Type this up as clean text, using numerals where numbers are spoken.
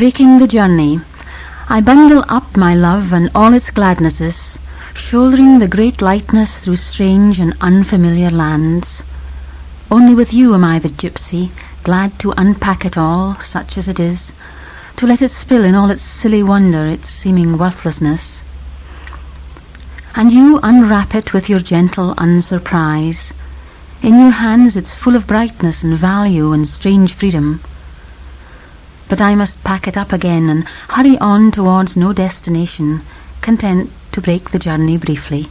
breaking the journey, I bundle up my love and all its gladnesses, shouldering the great lightness through strange and unfamiliar lands. Only with you am I the gypsy, glad to unpack it all, such as it is, to let it spill in all its silly wonder, its seeming worthlessness. And you unwrap it with your gentle unsurprise. In your hands it's full of brightness and value and strange freedom. But I must pack it up again and hurry on towards no destination, content to break the journey briefly.